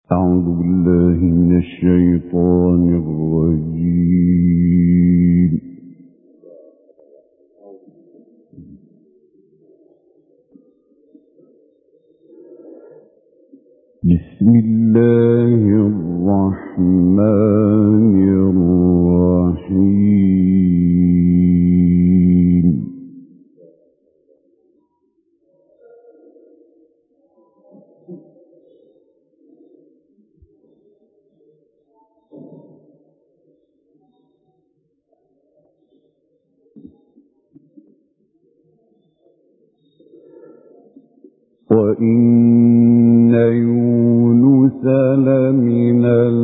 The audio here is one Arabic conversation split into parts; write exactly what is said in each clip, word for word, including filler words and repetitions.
أعوذ بالله من الشيطان الرجيم. بسم الله الرحمن الرحيم. وإن يونس لمن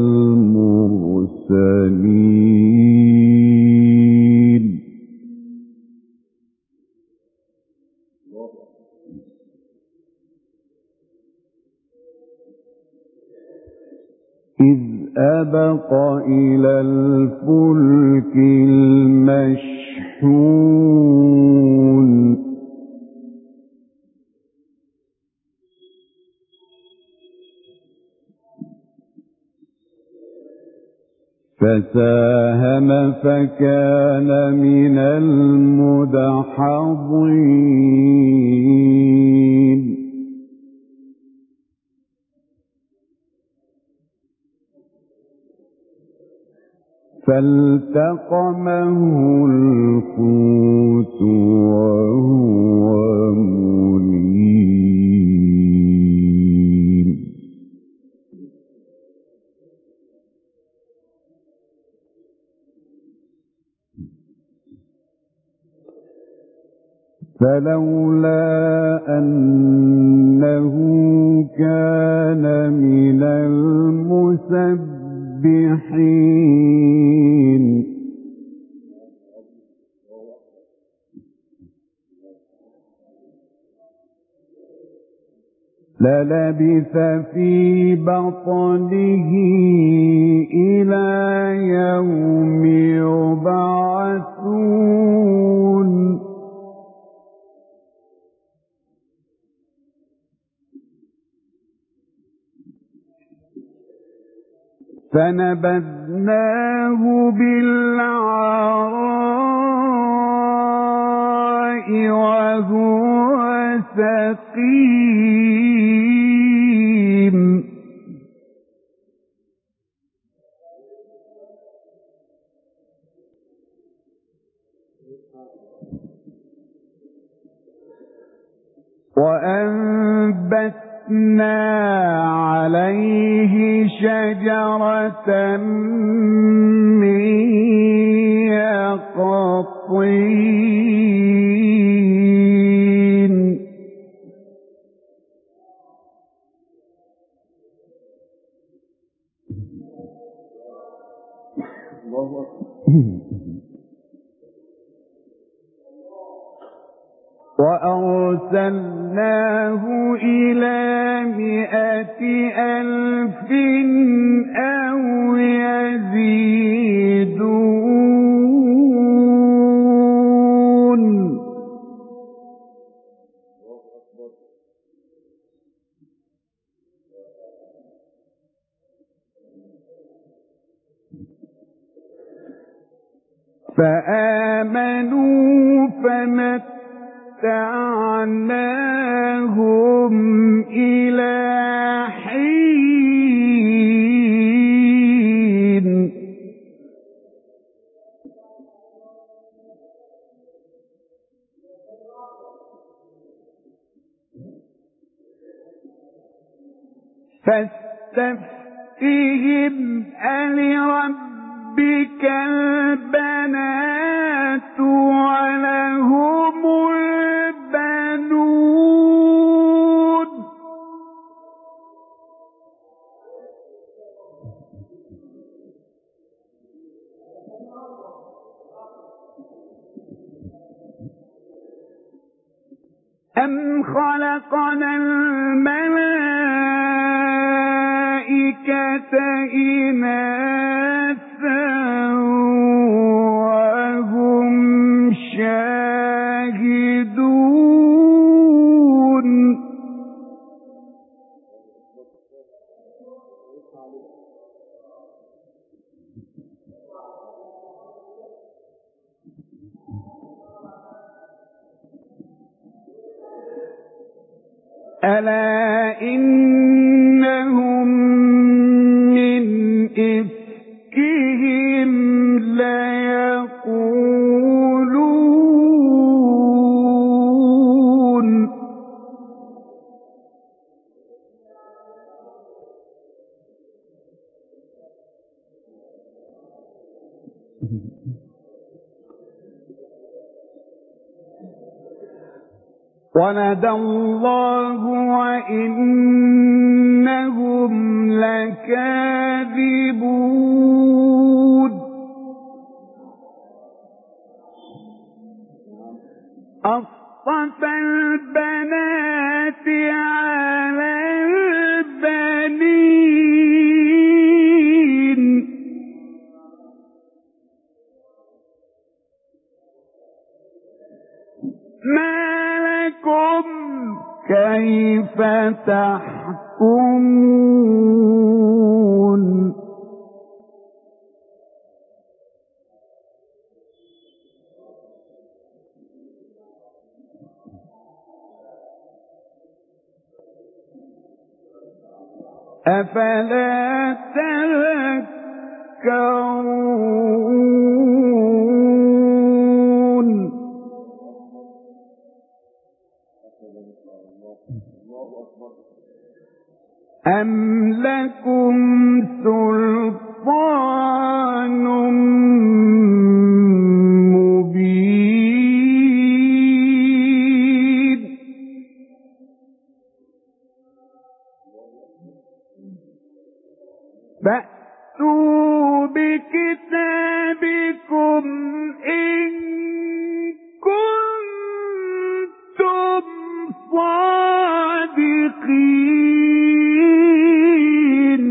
المرسلين إذ أبق إلى الفلك المشحون فساهم فكان من المدحضين فالتقمه الحوت وهو مليم فلولا أنه كان من المسبحين للبث في بطنه إلى يوم يبعثون فنبذناه بالعراء وهو سقيم وأنبتنا عليه شجرة من يقطين وأرسلناه إلى مائة ألف أو يزيدون فآمنوا فمتعناهم إلى حين فاستفتهم ألربك البنات ولهم البنون أم خلقنا الملائكة إناثا وهم شاهدون ألا إنهم من إفكهم ليقولون ولد الله وإنهم لكاذبون أصطفى البنات على البنين ما لكم كيف تحكمون أفلا تذكرون أم لكم سلطان مبين فأتوا بكتابكم إن كنتم صادقين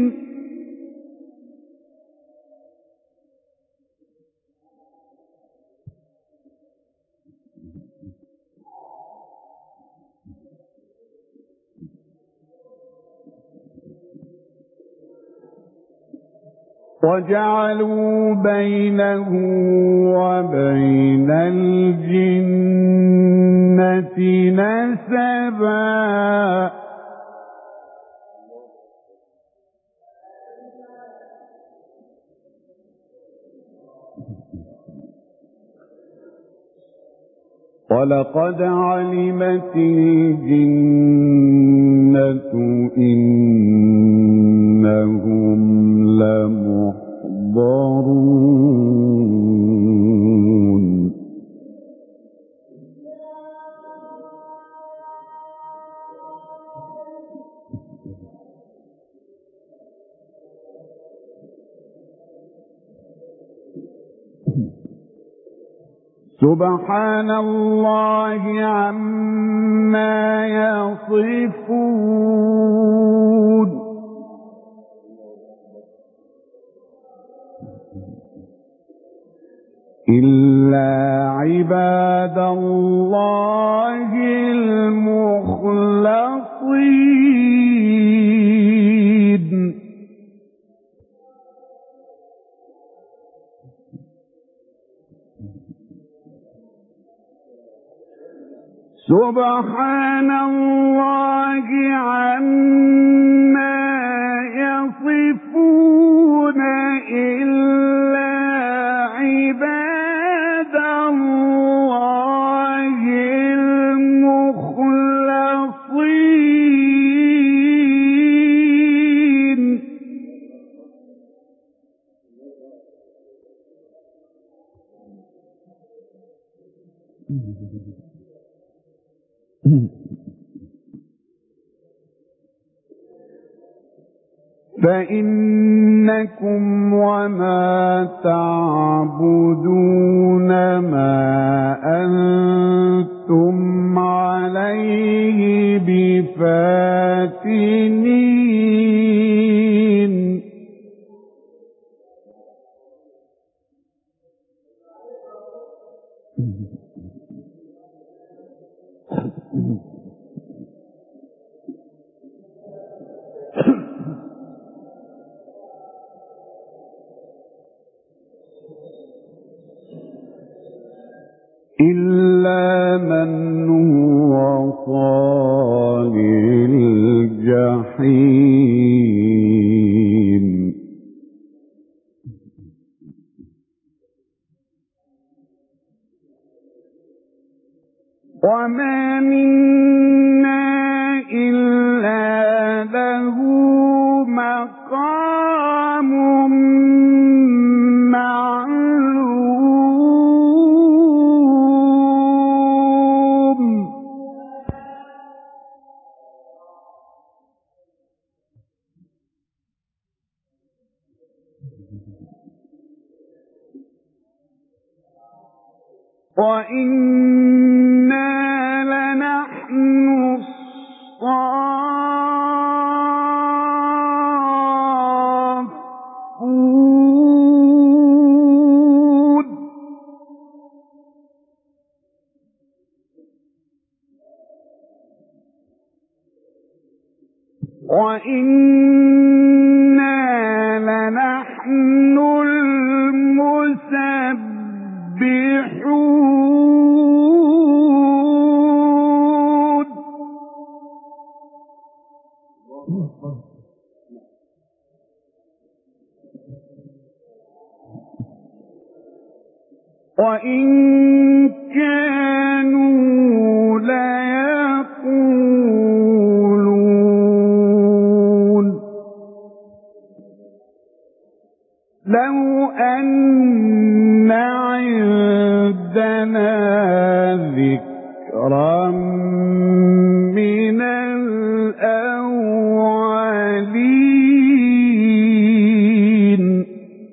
وجعلوا بينه وبين الجنة نسبا ولقد علمت الجنة إنهم لمحضرون سبحان الله عما يصفون إلا عباد الله المخلصين سبحان الله عما يصفون إلا عباد الله المخلصين فإنكم وما تعبدون ما أنتم عليه بفاتنين مقام معلوم وإنا لنحن الصافون وإنا لنحن المسبحون وإن كانوا ليقولون لو أن عندنا ذكرا من الأولين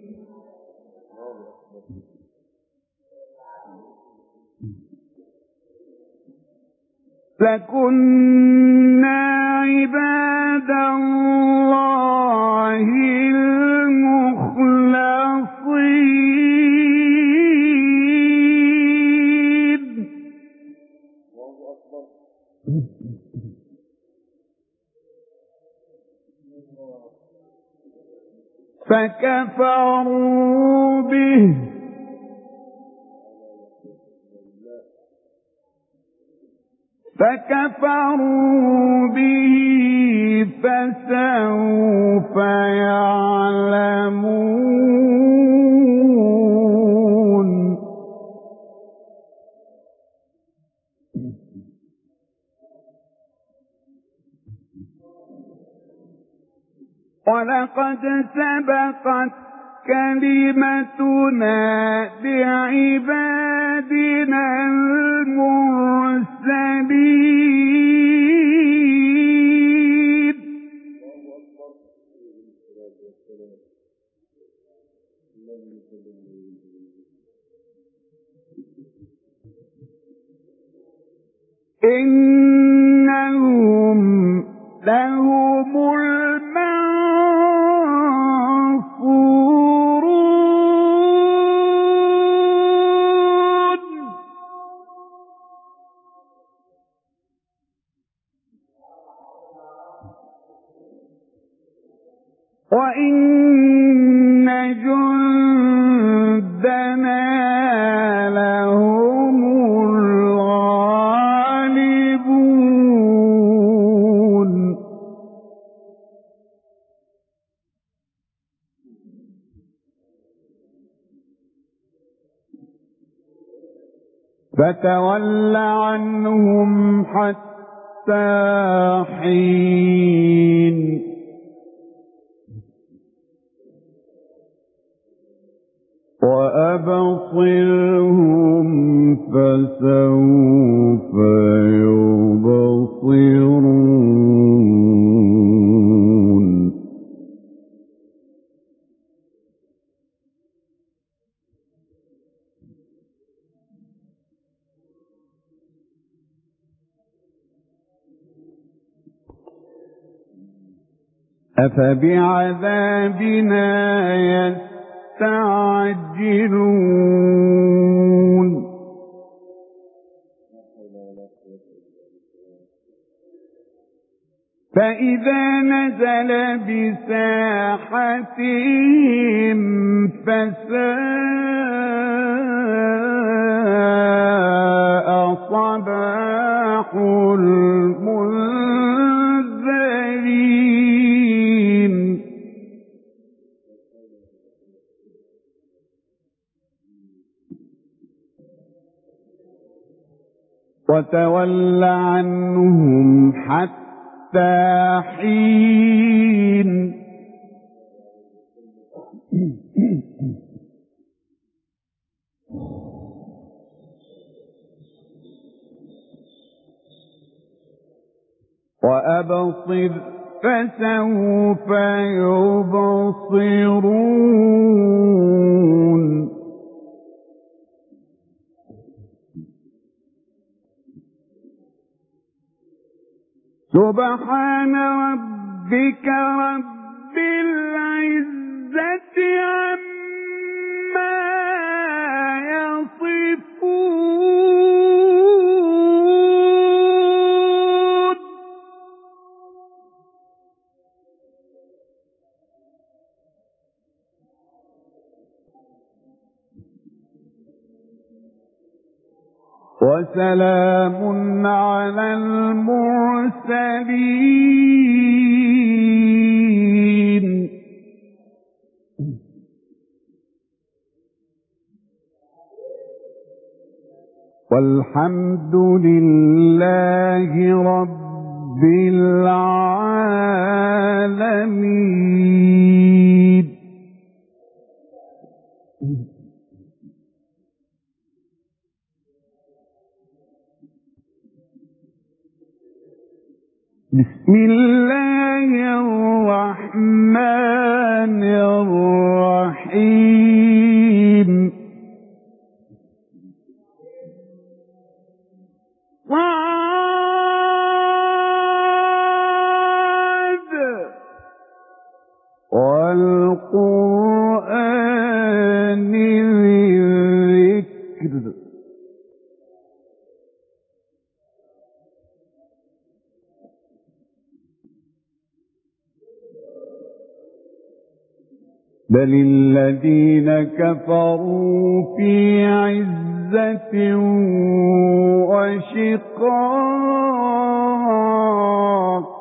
لكنا عباد الله المخلصين فكفروا به فكفروا به فسوف يعلمون ولقد سبقت كلمتنا لعبادنا المرسلين إنهم لهم المنصورون وإن جندنا لهم الغالبون فتول عنهم حتى حين وأبصرهم فسوف يبصرون أفبعذابنا يستعجلون فإذا نزل بساحتهم فساء صباح المنذرين وتول عنهم حتى حين أبصر فسوف يبصرون سبحان ربك رب العزة عما يصفون وسلام على المرسلين والحمد لله رب العالمين. بسم الله الرحمن الرحيم. صاد والقرآن ذي الذكر بل الذين كفروا في عزة وشقاق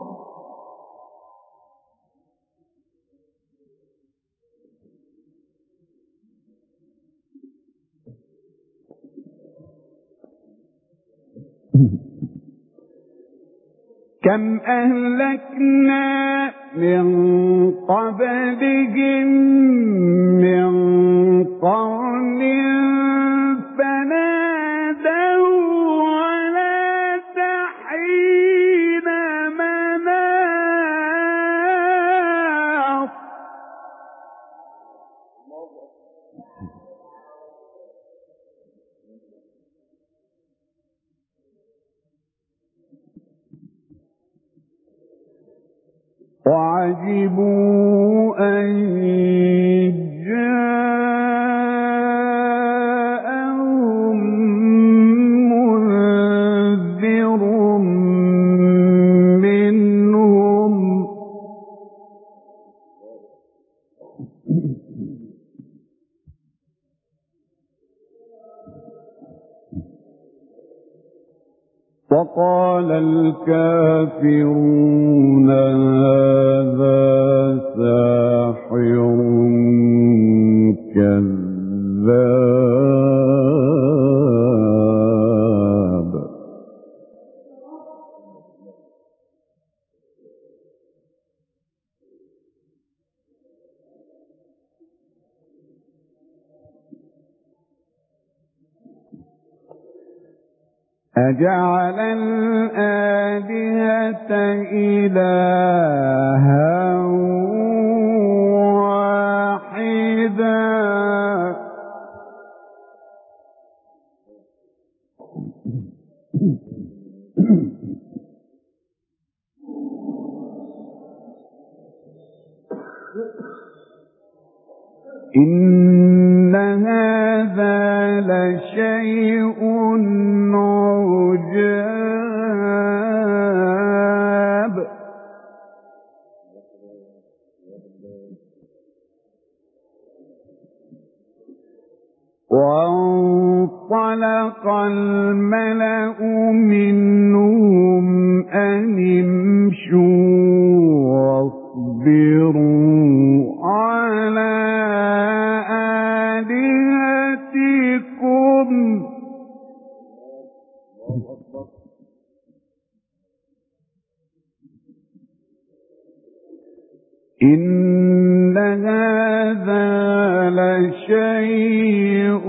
كم أهلكنا من قبلهم من قرن فنادوا ولا تحين مناص وعجبوا أن جاءهم منذر منهم وقال الكافرون هذا ساحر كذاب. أجعل الآلهة إلها واحدا إن هذا لشيء عجاب. وانطلق الملأ منهم أن امشوا واصبروا على آلهتكم إن هذا لشيء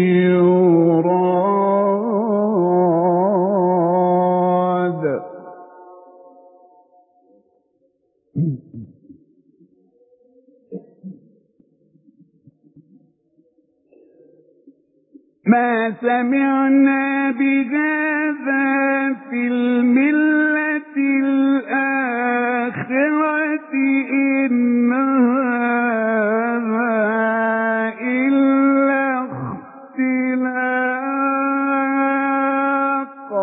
يراد. ما سمعنا بهذا في الملة الآخرة إن هذا إلا اختلاق.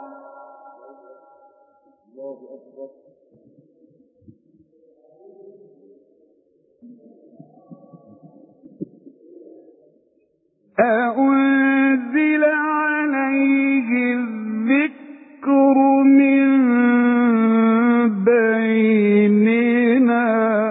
أأنزل عليه الذكر من بيننا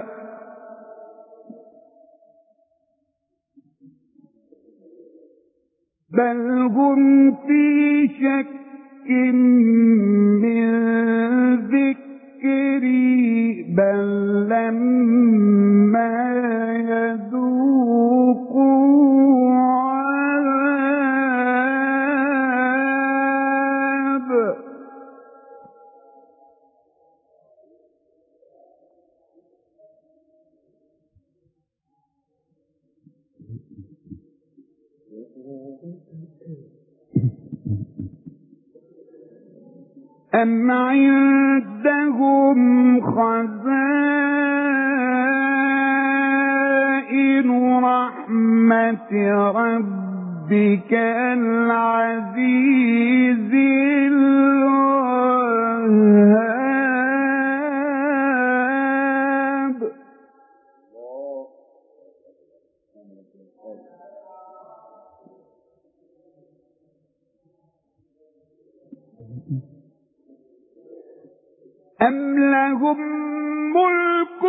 بل هم في شك من ذكري بل لما يذوقوا أم عندهم خزائن رحمة ربك العزيز الوهاب. أم لهم ملك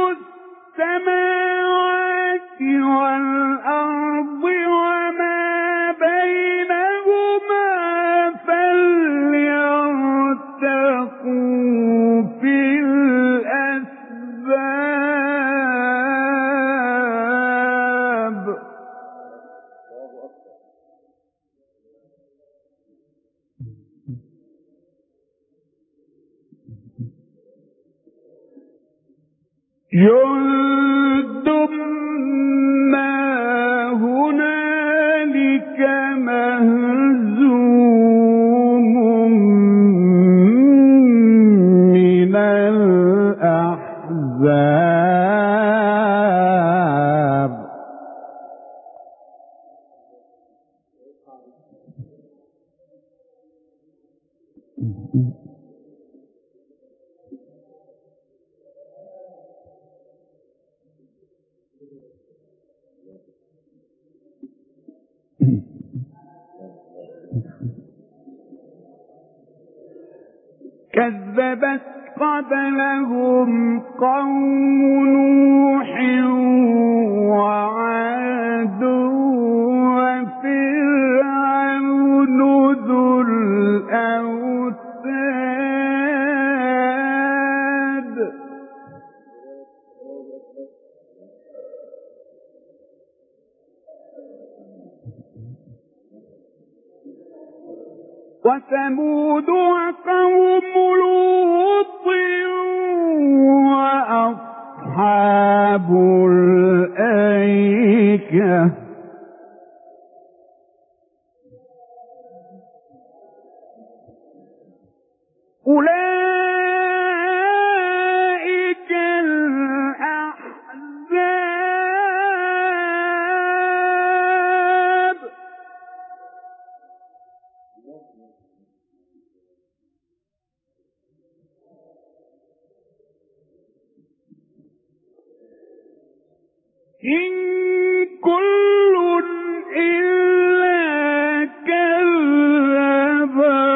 السماوات والأرض وما بينهما فليرتقوا في الأسباب. جند ما هنالك مهزوم من الأحزاب. كذبت قبلهم قوم نوح وعاد وفرعون ذو الأوتاد. وثمود وقوم لوط وأصحاب الأيكة أولئك الأحزاب. إن كل إلا كذب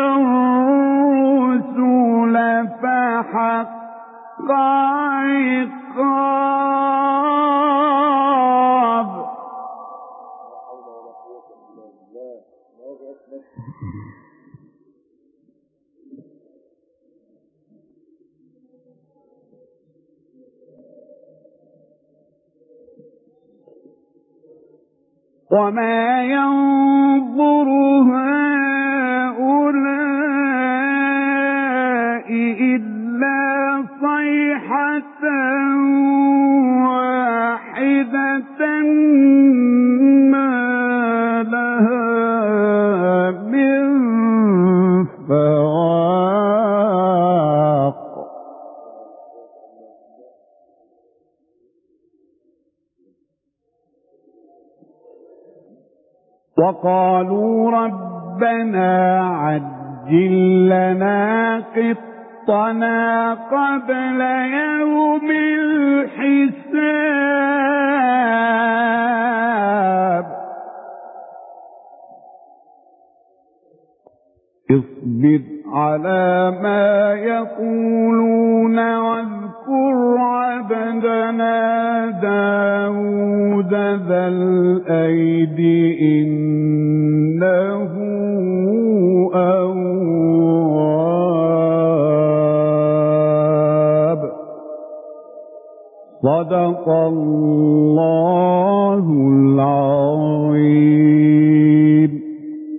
الرسل فحق عقاب. وما ينظر هؤلاء إلا صيحة واحدة ما لها وقالوا ربنا عجل لنا قطنا قبل يوم الحساب اصبر على ما يقولون واذكر عبدنا داود ذا الأيد إنه أواب. صدق الله العظيم.